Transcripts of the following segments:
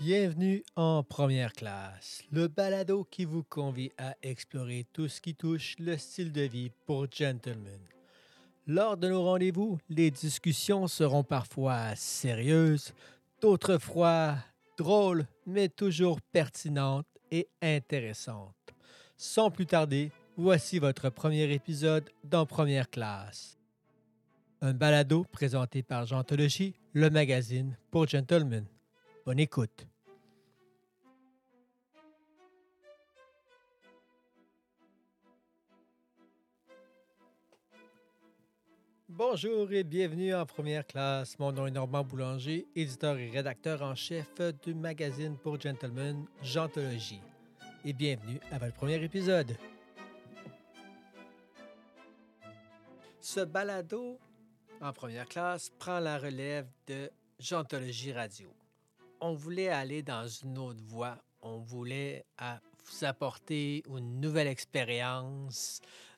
Bienvenue en première classe, le balado qui vous convie à explorer tout ce qui touche le style de vie pour gentlemen. Lors de nos rendez-vous, les discussions seront parfois sérieuses, d'autres fois drôles, mais toujours pertinentes et intéressantes. Sans plus tarder, voici votre premier épisode dans Première classe. Un balado présenté par Gentologie, le magazine pour gentlemen. Bonne écoute. Bonjour et bienvenue en première classe. Mon nom est Normand Boulanger, éditeur et rédacteur en chef du magazine pour gentlemen Gentologie. Et bienvenue à votre premier épisode. Ce balado en première classe prend la relève de Gentologie Radio. On voulait aller dans une autre voie. On voulait vous apporter une nouvelle expérience,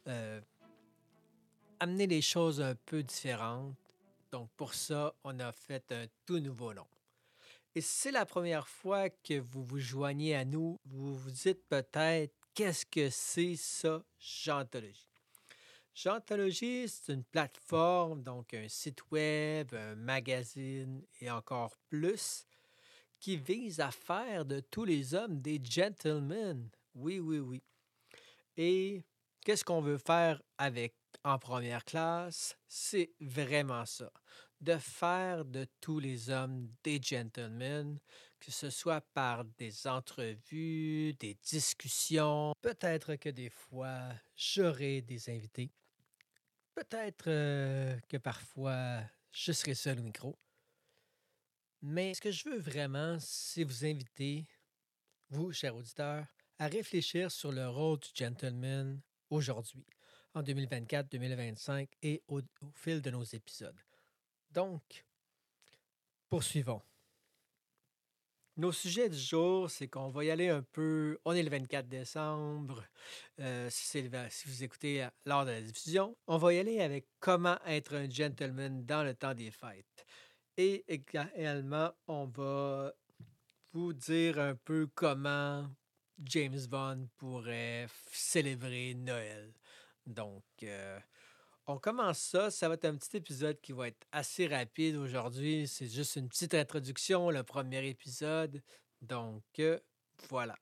amener les choses un peu différentes. Donc, pour ça, on a fait un tout nouveau nom. Et si c'est la première fois que vous vous joignez à nous, vous vous dites peut-être qu'est-ce que c'est ça, Gentologie? Gentologie, c'est une plateforme, donc un site web, un magazine et encore plus, qui vise à faire de tous les hommes des gentlemen. Oui, oui, oui. Et qu'est-ce qu'on veut faire avec en première classe? C'est vraiment ça. De faire de tous les hommes des gentlemen, que ce soit par des entrevues, des discussions. Peut-être que des fois, j'aurai des invités. Peut-être que parfois, je serai seul au micro. Mais ce que je veux vraiment, c'est vous inviter, vous, chers auditeurs, à réfléchir sur le rôle du gentleman aujourd'hui, en 2024-2025 et au fil de nos épisodes. Donc, poursuivons. Nos sujets du jour, c'est qu'on va y aller un peu. On est le 24 décembre. Si vous écoutez lors de la diffusion, on va y aller avec comment être un gentleman dans le temps des fêtes. Et également, on va vous dire un peu comment James Bond pourrait célébrer Noël. Donc, on commence ça. Ça va être un petit épisode qui va être assez rapide aujourd'hui. C'est juste une petite introduction, le premier épisode. Donc, voilà.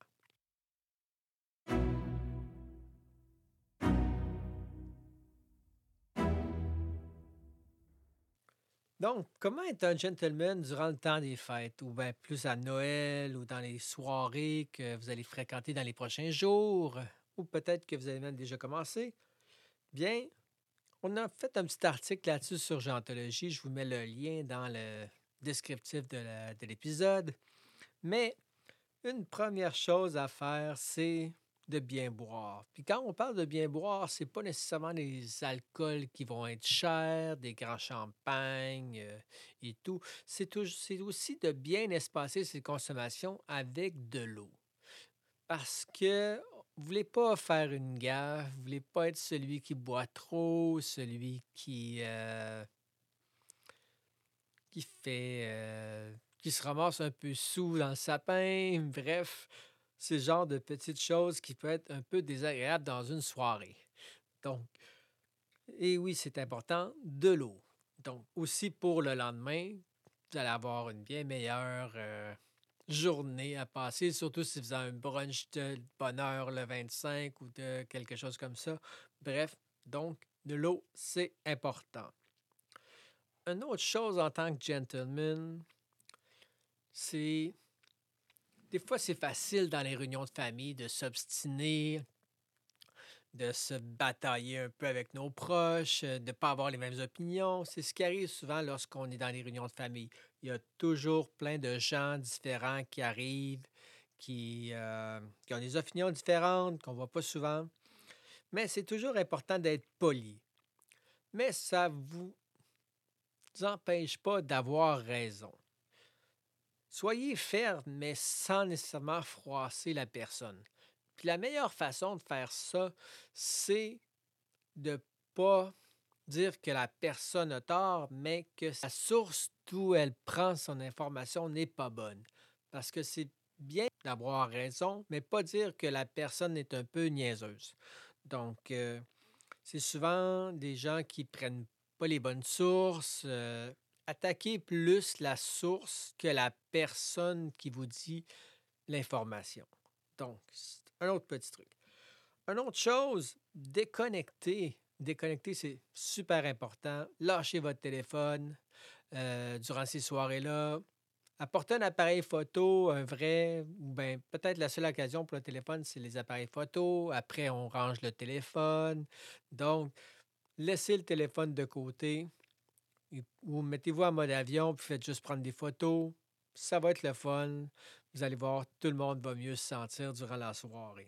Donc, comment être un gentleman durant le temps des fêtes, ou bien plus à Noël, ou dans les soirées que vous allez fréquenter dans les prochains jours, ou peut-être que vous avez même déjà commencé? Bien, on a fait un petit article là-dessus sur Gentologie. Je vous mets le lien dans le descriptif de l'épisode. Mais une première chose à faire, c'est de bien boire. Puis quand on parle de bien boire, c'est pas nécessairement des alcools qui vont être chers, des grands champagnes et tout. C'est aussi de bien espacer ses consommations avec de l'eau. Parce que vous voulez pas faire une gaffe, vous voulez pas être celui qui boit trop, celui qui se ramasse un peu sous dans le sapin. Bref, c'est le genre de petites choses qui peuvent être un peu désagréables dans une soirée. Donc, et oui, c'est important, de l'eau. Donc, aussi pour le lendemain, vous allez avoir une bien meilleure journée à passer, surtout si vous avez un brunch de bonne heure le 25 ou de quelque chose comme ça. Bref, donc, de l'eau, c'est important. Une autre chose en tant que gentleman, c'est des fois, c'est facile dans les réunions de famille de s'obstiner, de se batailler un peu avec nos proches, de ne pas avoir les mêmes opinions. C'est ce qui arrive souvent lorsqu'on est dans les réunions de famille. Il y a toujours plein de gens différents qui arrivent, qui ont des opinions différentes, qu'on ne voit pas souvent. Mais c'est toujours important d'être poli. Mais ça ne vous empêche pas d'avoir raison. Soyez ferme, mais sans nécessairement froisser la personne. Puis la meilleure façon de faire ça, c'est de ne pas dire que la personne a tort, mais que sa source d'où elle prend son information n'est pas bonne. Parce que c'est bien d'avoir raison, mais pas dire que la personne est un peu niaiseuse. Donc, c'est souvent des gens qui prennent pas les bonnes sources. Attaquez plus la source que la personne qui vous dit l'information. Donc, c'est un autre petit truc. Une autre chose, déconnecter. Déconnecter, c'est super important. Lâchez votre téléphone durant ces soirées-là. Apportez un appareil photo, un vrai, ou bien peut-être la seule occasion pour le téléphone, c'est les appareils photo. Après, on range le téléphone. Donc, laissez le téléphone de côté ou mettez-vous en mode avion puis faites juste prendre des photos. Ça va être le fun. Vous allez voir, tout le monde va mieux se sentir durant la soirée.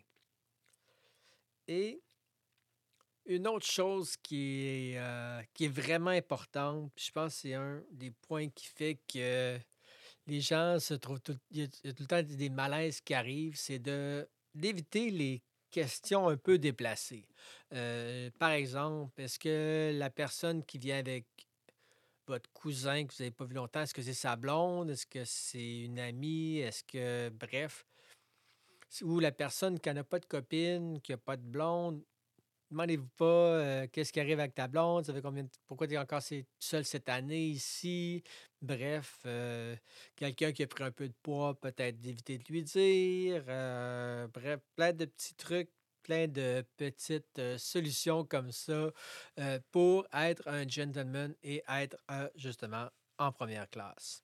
Et une autre chose qui est vraiment importante, puis je pense que c'est un des points qui fait que les gens se trouvent il y a tout le temps des malaises qui arrivent, c'est d'éviter les questions un peu déplacées. Par exemple, est-ce que la personne qui vient avec votre cousin que vous n'avez pas vu longtemps, est-ce que c'est sa blonde? Est-ce que c'est une amie? Est-ce que, bref, ou la personne qui n'a pas de copine, qui n'a pas de blonde, demandez-vous pas qu'est-ce qui arrive avec ta blonde, ça fait pourquoi tu es encore seul cette année ici. Bref, quelqu'un qui a pris un peu de poids, peut-être d'éviter de lui dire. Bref, plein de petits trucs, plein de petites solutions comme ça pour être un gentleman et être justement en première classe.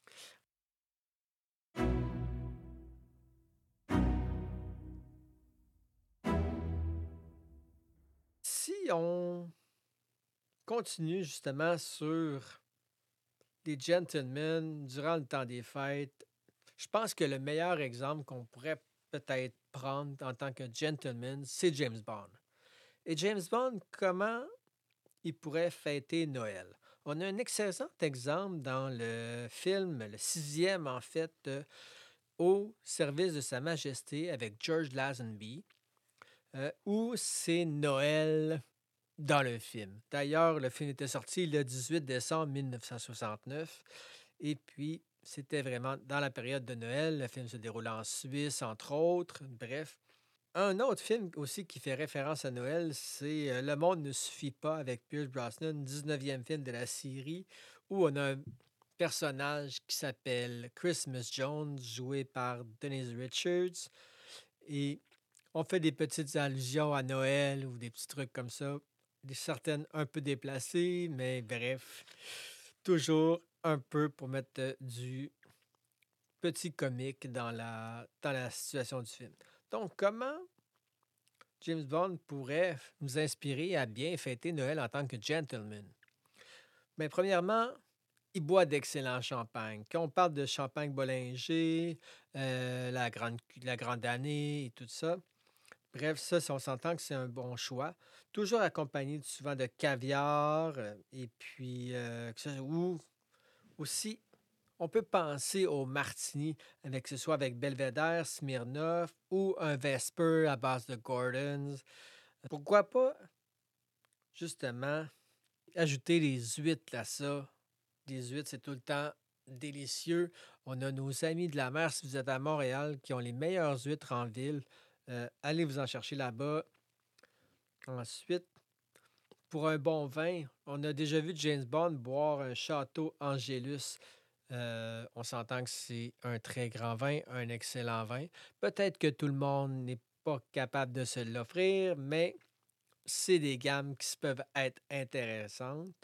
Si on continue justement sur des gentlemen durant le temps des fêtes, je pense que le meilleur exemple qu'on pourrait peut-être prendre en tant que gentleman, c'est James Bond. Et James Bond, comment il pourrait fêter Noël? On a un excellent exemple dans le film, le sixième en fait, Au service de Sa Majesté avec George Lazenby, où c'est Noël dans le film. D'ailleurs, le film était sorti le 18 décembre 1969 et puis c'était vraiment dans la période de Noël. Le film se déroule en Suisse, entre autres. Bref. Un autre film aussi qui fait référence à Noël, c'est Le monde ne suffit pas avec Pierce Brosnan, 19e film de la série, où on a un personnage qui s'appelle Christmas Jones, joué par Denise Richards. Et on fait des petites allusions à Noël ou des petits trucs comme ça. Certaines un peu déplacées, mais bref, toujours un peu pour mettre du petit comique dans la situation du film. Donc, comment James Bond pourrait nous inspirer à bien fêter Noël en tant que gentleman? Bien, premièrement, il boit d'excellent champagne. Quand on parle de champagne Bollinger, la grande année et tout ça, bref, ça, si on s'entend que c'est un bon choix. Toujours accompagné souvent de caviar et puis ou aussi, on peut penser au martini avec que ce soit avec Belvedere, Smirnoff ou un Vesper à base de Gordon's. Pourquoi pas, justement, ajouter des huîtres à ça? Des huîtres, c'est tout le temps délicieux. On a nos amis de la mer, si vous êtes à Montréal, qui ont les meilleures huîtres en ville. Allez vous en chercher là-bas. Ensuite, pour un bon vin, on a déjà vu James Bond boire un Château Angélus. On s'entend que c'est un très grand vin, un excellent vin. Peut-être que tout le monde n'est pas capable de se l'offrir, mais c'est des gammes qui peuvent être intéressantes.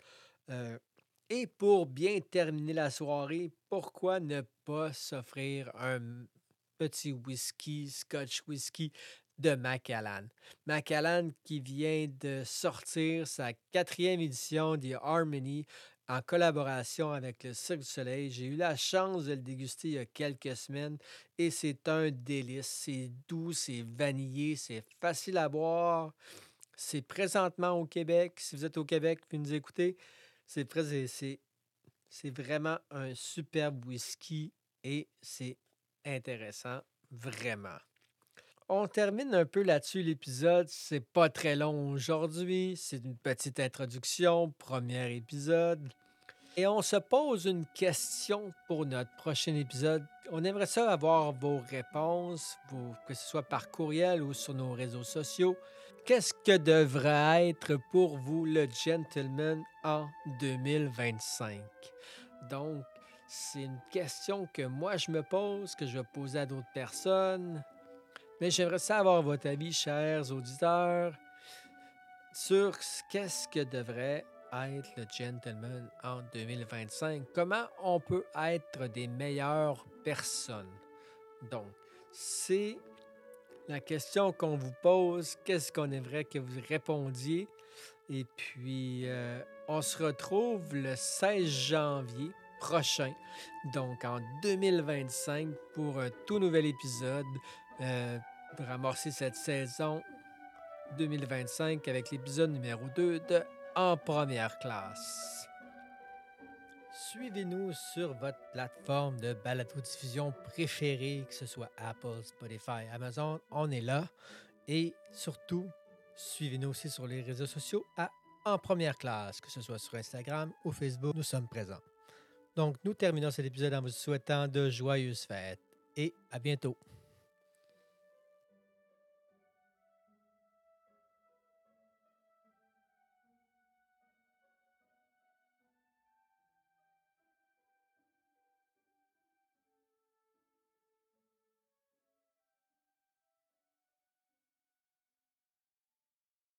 Et pour bien terminer la soirée, pourquoi ne pas s'offrir un petit whisky, Scotch whisky de Macallan? Macallan qui vient de sortir sa 4e édition des Harmony en collaboration avec le Cirque du Soleil. J'ai eu la chance de le déguster il y a quelques semaines et c'est un délice. C'est doux, c'est vanillé, c'est facile à boire. C'est présentement au Québec. Si vous êtes au Québec et nous écoutez, c'est vraiment un superbe whisky et c'est intéressant, vraiment. On termine un peu là-dessus l'épisode. C'est pas très long aujourd'hui. C'est une petite introduction, premier épisode. Et on se pose une question pour notre prochain épisode. On aimerait ça avoir vos réponses, que ce soit par courriel ou sur nos réseaux sociaux. Qu'est-ce que devrait être pour vous le gentleman en 2025? Donc, c'est une question que moi je me pose, que je vais poser à d'autres personnes. Mais j'aimerais savoir votre avis, chers auditeurs, sur qu'est-ce que devrait être le gentleman en 2025. Comment on peut être des meilleures personnes? Donc, c'est la question qu'on vous pose. Qu'est-ce qu'on aimerait que vous répondiez? Et puis, on se retrouve le 16 janvier prochain, donc en 2025, pour un tout nouvel épisode pour amorcer cette saison 2025 avec l'épisode numéro 2 de En première classe. Suivez-nous sur votre plateforme de balado-diffusion préférée, que ce soit Apple, Spotify, Amazon, on est là. Et surtout, suivez-nous aussi sur les réseaux sociaux à En première classe, que ce soit sur Instagram ou Facebook, nous sommes présents. Donc, nous terminons cet épisode en vous souhaitant de joyeuses fêtes et à bientôt.